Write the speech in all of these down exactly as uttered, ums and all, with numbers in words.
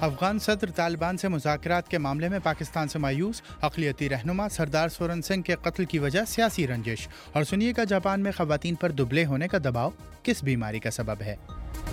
افغان صدر طالبان سے مذاکرات کے معاملے میں پاکستان سے مایوس، اقلیتی رہنما سردار سورن سنگھ کے قتل کی وجہ سیاسی رنجش، اور سنیے گا جاپان میں خواتین پر دبلے ہونے کا دباؤ کس بیماری کا سبب ہے۔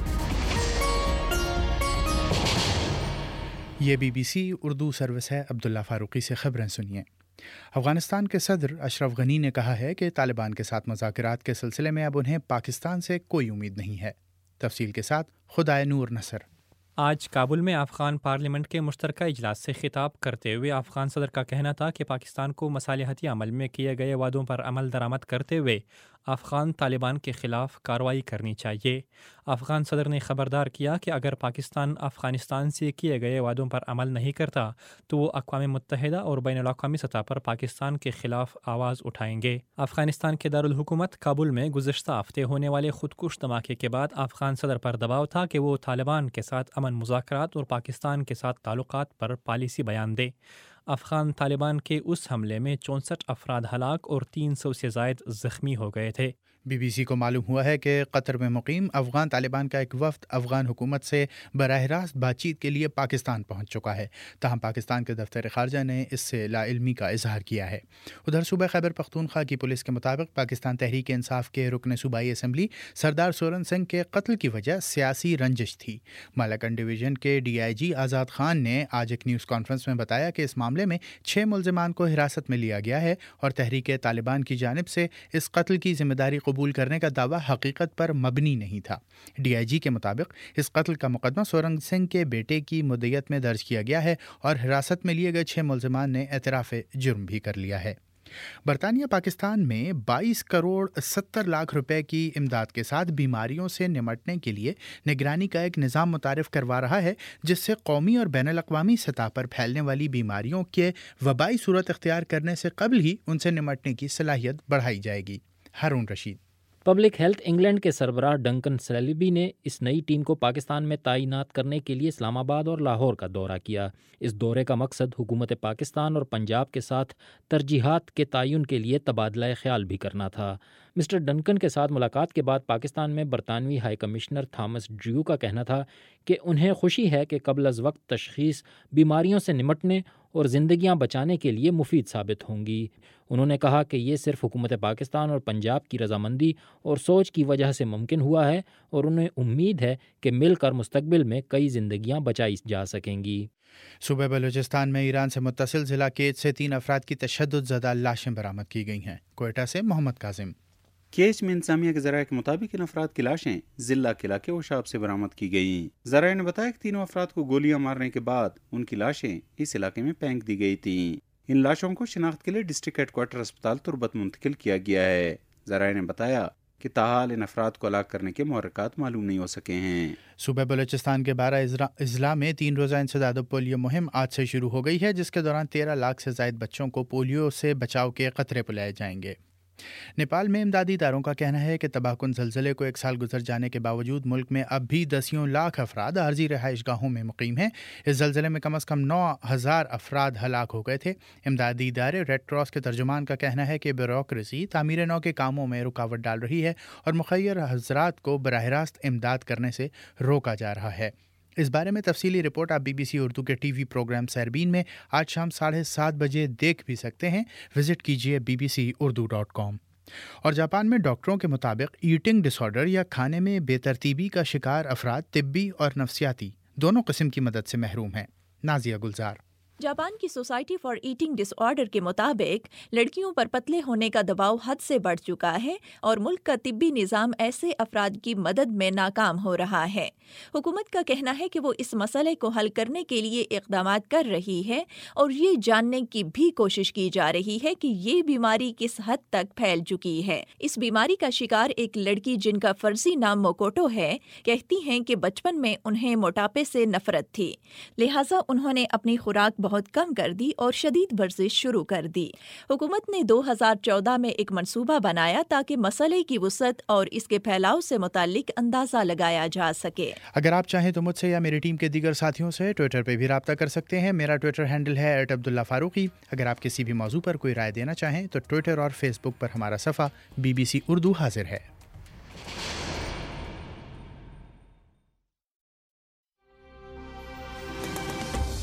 یہ B B C Urdu service ہے۔ عبداللہ فاروقی سے خبریں سنیے۔ افغانستان کے صدر اشرف غنی نے کہا ہے کہ طالبان کے ساتھ مذاکرات کے سلسلے میں اب انہیں پاکستان سے کوئی امید نہیں ہے۔ تفصیل کے ساتھ خدائے نور نصر۔ آج کابل میں افغان پارلیمنٹ کے مشترکہ اجلاس سے خطاب کرتے ہوئے افغان صدر کا کہنا تھا کہ پاکستان کو مصالحتی عمل میں کیے گئے وعدوں پر عمل درآمد کرتے ہوئے افغان طالبان کے خلاف کارروائی کرنی چاہیے۔ افغان صدر نے خبردار کیا کہ اگر پاکستان افغانستان سے کیے گئے وعدوں پر عمل نہیں کرتا تو وہ اقوام متحدہ اور بین الاقوامی سطح پر پاکستان کے خلاف آواز اٹھائیں گے۔ افغانستان کے دارالحکومت کابل میں گزشتہ ہفتے ہونے والے خودکش دھماکے کے بعد افغان صدر پر دباؤ تھا کہ وہ طالبان کے ساتھ امن مذاکرات اور پاکستان کے ساتھ تعلقات پر پالیسی بیان دے۔ افغان طالبان کے اس حملے میں چونسٹھ افراد ہلاک اور تین سو سے زائد زخمی ہو گئے تھے۔ بی بی سی کو معلوم ہوا ہے کہ قطر میں مقیم افغان طالبان کا ایک وفد افغان حکومت سے براہ راست بات چیت کے لیے پاکستان پہنچ چکا ہے، تاہم پاکستان کے دفتر خارجہ نے اس سے لا علمی کا اظہار کیا ہے۔ ادھر صوبہ خیبر پختونخوا کی پولیس کے مطابق پاکستان تحریک انصاف کے رکن صوبائی اسمبلی سردار سورن سنگھ کے قتل کی وجہ سیاسی رنجش تھی۔ مالاکنڈ ڈویژن کے D I G Azad Khan نے آج ایک نیوز کانفرنس میں بتایا کہ اس معاملے میں چھ ملزمان کو حراست میں لیا گیا ہے اور تحریک طالبان کی جانب سے اس قتل کی ذمہ داری قبول کرنے کا دعویٰ حقیقت پر مبنی نہیں تھا۔ ڈی آئی جی کے مطابق اس قتل کا مقدمہ سورن سنگھ کے بیٹے کی مدعیت میں درج کیا گیا ہے اور حراست میں لیے گئے چھ ملزمان نے اعتراف جرم بھی کر لیا ہے۔ برطانیہ پاکستان میں بائیس کروڑ ستر لاکھ روپے کی امداد کے ساتھ بیماریوں سے نمٹنے کے لیے نگرانی کا ایک نظام متعارف کروا رہا ہے، جس سے قومی اور بین الاقوامی سطح پر پھیلنے والی بیماریوں کے وبائی صورت اختیار کرنے سے قبل ہی ان سے نمٹنے کی صلاحیت بڑھائی جائے گی۔ Haroon Rasheed. Public health England کے سربراہ ڈنکن سیلبی نے اس نئی ٹیم کو پاکستان میں تعینات کرنے کے لیے اسلام آباد اور لاہور کا دورہ کیا۔ اس دورے کا مقصد حکومت پاکستان اور پنجاب کے ساتھ ترجیحات کے تعین کے لیے تبادلہ خیال بھی کرنا تھا۔ مسٹر ڈنکن کے ساتھ ملاقات کے بعد پاکستان میں برطانوی ہائی کمشنر تھامس ڈریو کا کہنا تھا کہ انہیں خوشی ہے کہ قبل از وقت تشخیص بیماریوں سے نمٹنے اور زندگیاں بچانے کے لیے مفید ثابت ہوں گی۔ انہوں نے کہا کہ یہ صرف حکومت پاکستان اور پنجاب کی رضامندی اور سوچ کی وجہ سے ممکن ہوا ہے اور انہیں امید ہے کہ مل کر مستقبل میں کئی زندگیاں بچائی جا سکیں گی۔ صوبہ بلوچستان میں ایران سے متصل ضلع کیچ سے تین افراد کی تشدد زدہ لاشیں برآمد کی گئی ہیں۔ کوئٹہ سے محمد کاظم۔ کیچ میں انتظامیہ کے ذرائع کے مطابق ان افراد کی لاشیں ضلع قلعہ کے وشاب سے برآمد کی گئیں۔ ذرائع نے بتایا کہ تینوں افراد کو گولیاں مارنے کے بعد ان کی لاشیں اس علاقے میں پھینک دی گئی تھیں۔ ان لاشوں کو شناخت کے لیے ڈسٹرکٹ ہیڈ کوارٹر اسپتال تربت منتقل کیا گیا ہے۔ ذرائع نے بتایا کہ تاحال ان افراد کو ہلاک کرنے کے محرکات معلوم نہیں ہو سکے ہیں۔ صوبہ بلوچستان کے بارہ اضلاع میں تین روزہ انسداد پولیو مہم آج سے شروع ہو گئی ہے، جس کے دوران تیرہ لاکھ سے زائد بچوں کو پولیو سے بچاؤ کے قطرے پلائے جائیں گے۔ نیپال میں امدادی اداروں کا کہنا ہے کہ تباہ کن زلزلے کو ایک سال گزر جانے کے باوجود ملک میں اب بھی دسیوں لاکھ افراد عارضی رہائش گاہوں میں مقیم ہیں۔ اس زلزلے میں کم از کم نو ہزار افراد ہلاک ہو گئے تھے۔ امدادی ادارے ریڈ کراس کے ترجمان کا کہنا ہے کہ بیوروکریسی تعمیر نو کے کاموں میں رکاوٹ ڈال رہی ہے اور مخیر حضرات کو براہ راست امداد کرنے سے روکا جا رہا ہے۔ اس بارے میں تفصیلی رپورٹ آپ بی بی سی اردو کے ٹی وی پروگرام سیربین میں آج شام ساڑھے سات بجے دیکھ بھی سکتے ہیں۔ وزٹ کیجیے B B C Urdu dot com. اور جاپان میں ڈاکٹروں کے مطابق ایٹنگ ڈس آرڈر یا کھانے میں بے ترتیبی کا شکار افراد طبی اور نفسیاتی دونوں قسم کی مدد سے محروم ہیں۔ نازیہ گلزار۔ جاپان کی society for eating disorder کے مطابق لڑکیوں پر پتلے ہونے کا دباؤ حد سے بڑھ چکا ہے اور ملک کا طبی نظام ایسے افراد کی مدد میں ناکام ہو رہا ہے۔ حکومت کا کہنا ہے کہ وہ اس مسئلے کو حل کرنے کے لیے اقدامات کر رہی ہے اور یہ جاننے کی بھی کوشش کی جا رہی ہے کہ یہ بیماری کس حد تک پھیل چکی ہے۔ اس بیماری کا شکار ایک لڑکی جن کا فرضی نام موکوٹو ہے کہتی ہیں کہ بچپن میں انہیں موٹاپے سے نفرت تھی، لہٰذا انہوں نے اپنی خوراک بہت کم کر دی اور شدید ورزش شروع کر دی۔ حکومت نے دو ہزار چودہ میں ایک منصوبہ بنایا تاکہ مسئلے کی وسعت اور اس کے پھیلاؤ سے متعلق اندازہ لگایا جا سکے۔ اگر آپ چاہیں تو مجھ سے یا میری ٹیم کے دیگر ساتھیوں سے ٹویٹر پہ بھی رابطہ کر سکتے ہیں۔ میرا ٹویٹر ہینڈل ہے ایٹ عبداللہ فاروقی۔ اگر آپ کسی بھی موضوع پر کوئی رائے دینا چاہیں تو ٹویٹر اور فیس بک پر ہمارا صفحہ بی بی سی اردو حاضر ہے۔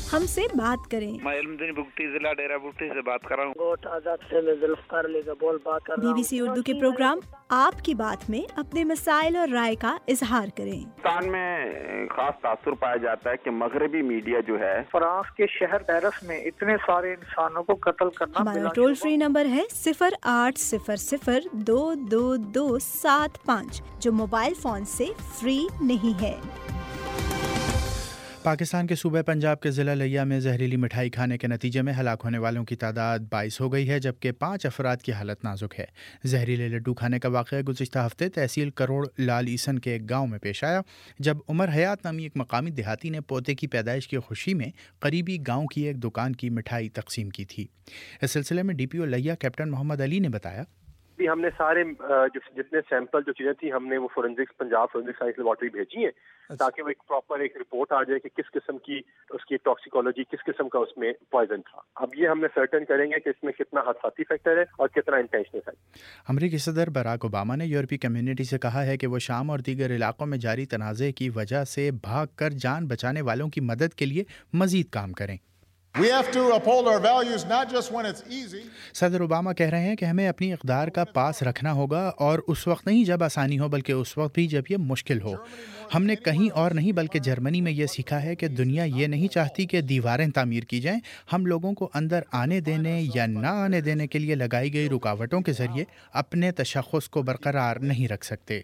ہم سے بات کریں۔ میں علم دین بگٹی ضلع ڈیرہ بگٹی سے بات کر رہا ہوں۔ گوٹ آزاد سے میں ذوالفقار علی کا بول بات کر رہا ہوں۔ بی بی سی اردو کے پروگرام آپ کی بات میں اپنے مسائل اور رائے کا اظہار کریں۔ پاکستان میں خاص تاثر پایا جاتا ہے کہ مغربی میڈیا جو ہے فرانس کے شہر پیرس میں اتنے سارے انسانوں کو قتل کرنا۔ ہمارا ٹول فری نمبر ہے صفر آٹھ صفر صفر دو دو دو سات پانچ جو موبائل فون سے فری نہیں ہے۔ پاکستان کے صوبہ پنجاب کے ضلع لیا میں زہریلی مٹھائی کھانے کے نتیجے میں ہلاک ہونے والوں کی تعداد بائیس ہو گئی ہے، جبکہ پانچ افراد کی حالت نازک ہے۔ زہریلے لڈو کھانے کا واقعہ گزشتہ ہفتے تحصیل کروڑ لال عیسن کے ایک گاؤں میں پیش آیا، جب عمر حیات نامی ایک مقامی دیہاتی نے پوتے کی پیدائش کی خوشی میں قریبی گاؤں کی ایک دکان کی مٹھائی تقسیم کی تھی۔ اس سلسلے میں ڈی پی او لیا کیپٹن محمد علی نے بتایا، بھی ہم نے سارے جتنے سیمپل جو چیزیں تھیں ہم نے وہ forensics Punjab forensic science laboratory بھیجی ہیں تاکہ وہ ایک پراپر ایک رپورٹ آ جائے کہ کس قسم کی اس کی ٹاکسیکولوجی، کس قسم کا اس میں پوائزن تھا۔ اب یہ ہم نے سرٹن کریں گے کہ اس میں کتنا حادثاتی فیکٹر ہے اور کتنا انٹینشنل ہے۔ امریکی صدر براک اوباما نے یورپی کمیونٹی سے کہا ہے کہ وہ شام اور دیگر علاقوں میں جاری تنازع کی وجہ سے بھاگ کر جان بچانے والوں کی مدد کے لیے مزید کام کریں۔ We have to uphold our values not just when it's easy. صدر اوباما کہہ رہے ہیں کہ ہمیں اپنی اقدار کا پاس رکھنا ہوگا، اور اس وقت نہیں جب آسانی ہو بلکہ اس وقت بھی جب یہ مشکل ہو۔ ہم نے کہیں اور نہیں بلکہ جرمنی میں یہ سیکھا ہے کہ دنیا یہ نہیں چاہتی کہ دیواریں تعمیر کی جائیں، ہم لوگوں کو اندر آنے دینے یا نہ آنے دینے کے لیے لگائی گئی رکاوٹوں کے ذریعے اپنے تشخص کو برقرار نہیں رکھ سکتے۔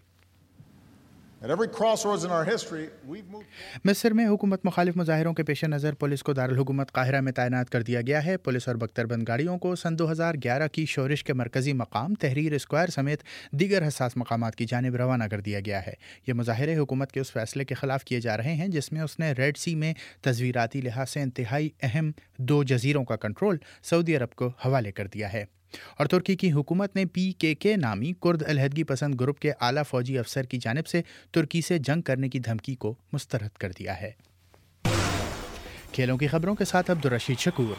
مصر میں حکومت مخالف مظاہروں کے پیش نظر پولیس کو دارالحکومت قاہرہ میں تعینات کر دیا گیا ہے۔ پولیس اور بختر بند گاڑیوں کو سن دو ہزار گیارہ کی شورش کے مرکزی مقام تحریر اسکوائر سمیت دیگر حساس مقامات کی جانب روانہ کر دیا گیا ہے۔ یہ مظاہرے حکومت کے اس فیصلے کے خلاف کیے جا رہے ہیں جس میں اس نے ریڈ سی میں تصویراتی لحاظ سے انتہائی اہم دو جزیروں کا کنٹرول سعودی عرب کو حوالے کر دیا ہے۔ اور ترکی کی حکومت نے پی کے کے نامی کرد علیحدگی پسند گروپ کے اعلیٰ فوجی افسر کی جانب سے ترکی سے جنگ کرنے کی دھمکی کو مسترد کر دیا ہے۔ کھیلوں کی خبروں کے ساتھ عبدالرشید شکور۔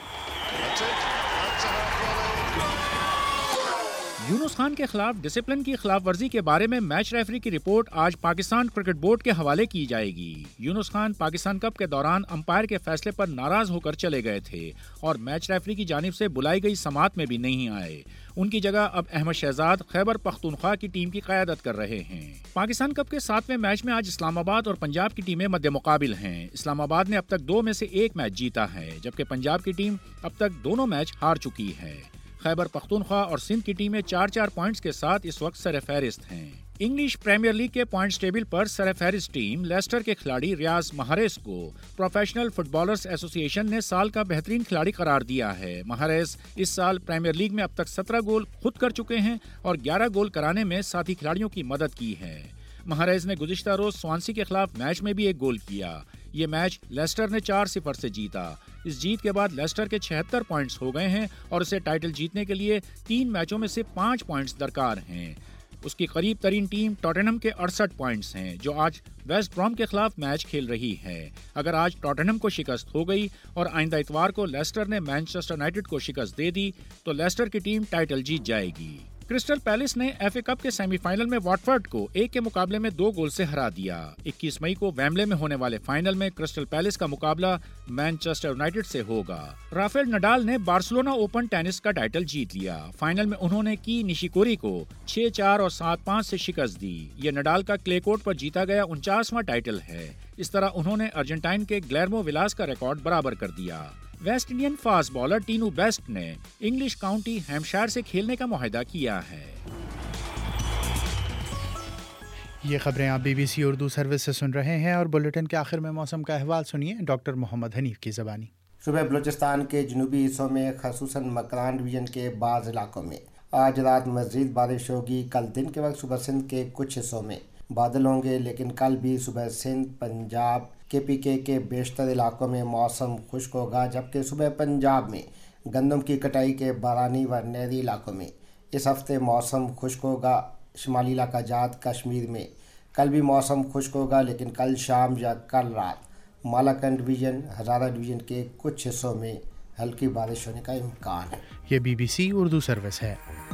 یونس خان کے خلاف ڈسپلن کی خلاف ورزی کے بارے میں میچ ریفری کی رپورٹ آج پاکستان کرکٹ بورڈ کے حوالے کی جائے گی۔ یونس خان پاکستان کپ کے دوران امپائر کے فیصلے پر ناراض ہو کر چلے گئے تھے اور میچ ریفری کی جانب سے بلائی گئی سماعت میں بھی نہیں آئے۔ ان کی جگہ اب احمد شہزاد خیبر پختونخوا کی ٹیم کی قیادت کر رہے ہیں۔ پاکستان کپ کے ساتویں میچ میں آج اسلام آباد اور پنجاب کی ٹیمیں مد مقابل ہیں۔ اسلام آباد نے اب تک دو میں سے ایک میچ جیتا ہے، جبکہ پنجاب کی ٹیم اب تک دونوں میچ ہار چکی ہے۔ خیبر پختونخوا اور سندھ کی ٹیمیں چار چار پوائنٹس کے ساتھ اس وقت سر فہرست ہیں۔ انگلش پریمیئر لیگ کے پوائنٹس ٹیبل پر سر فہرست ٹیم لیسٹر کے کھلاڑی ریاض محرز کو پروفیشنل فٹ بالرز ایسوسی ایشن نے سال کا بہترین کھلاڑی قرار دیا ہے۔ محرز اس سال پریمیئر لیگ میں اب تک سترہ گول خود کر چکے ہیں اور گیارہ گول کرانے میں ساتھی کھلاڑیوں کی مدد کی ہے۔ محرز نے گزشتہ روز سوانسی کے خلاف میچ میں بھی ایک گول کیا۔ یہ میچ لیسٹر نے چار صفر سے جیتا۔ اس جیت کے بعد لیسٹر کے چھہتر پوائنٹس ہو گئے ہیں اور اسے ٹائٹل جیتنے کے لیے تین میچوں میں سے پانچ پوائنٹس درکار ہیں۔ اس کی قریب ترین ٹیم ٹاٹنہم کے اڑسٹھ پوائنٹس ہیں جو آج ویسٹ بروم کے خلاف میچ کھیل رہی ہے۔ اگر آج ٹاٹنہم کو شکست ہو گئی اور آئندہ اتوار کو لیسٹر نے مانچسٹر یونائیٹڈ کو شکست دے دی تو لیسٹر کی ٹیم ٹائٹل جیت جائے گی۔ کرسٹل پیلس نے ایف اے کپ کے سیمی فائنل میں واٹفورڈ کو ایک کے مقابلے میں دو گول سے ہرا دیا۔ اکیس مئی کو ویمبلے میں ہونے والے فائنل میں کرسٹل پیلس کا مقابلہ مانچسٹر یونائیٹڈ سے ہوگا۔ رافیل نڈال نے بارسلونا اوپن ٹینس کا ٹائٹل جیت لیا۔ فائنل میں انہوں نے کی نشیکوری کو چھ چار اور سات پانچ سے شکست دی۔ یہ نڈال کا کلے کورٹ پر جیتا گیا انچاسواں ٹائٹل ہے۔ اس طرح انہوں نے ارجنٹائن کے گلیرمو ولاس کا ریکارڈ برابر کر دیا۔ West Indian fast bowler Tino Best نے انگلش کاؤنٹی ہیمپشائر سے کھیلنے کا معاہدہ کیا ہے۔ یہ خبریں آپ B B C Urdu service سے سن رہے ہیں اور بلیٹن کے آخر میں موسم کا احوال سنیے ڈاکٹر محمد حنیف کی زبانی۔ صبح بلوچستان کے جنوبی حصوں میں خصوصاً مکران ڈویژن کے بعض علاقوں میں آج رات مزید بارش ہوگی۔ کل دن کے وقت صبح سندھ کے کچھ حصوں میں بادل ہوں گے، لیکن کل بھی صبح سندھ، پنجاب، کے پی کے کے بیشتر علاقوں میں موسم خشک ہوگا، جبکہ صبح پنجاب میں گندم کی کٹائی کے بارانی و نہری علاقوں میں اس ہفتے موسم خشک ہوگا۔ شمالی علاقہ جات کشمیر میں کل بھی موسم خشک ہوگا، لیکن کل شام یا کل رات مالاکنڈ ڈویژن، ہزارہ ڈویژن کے کچھ حصوں میں ہلکی بارش ہونے کا امکان ہے۔ یہ B B C Urdu service ہے۔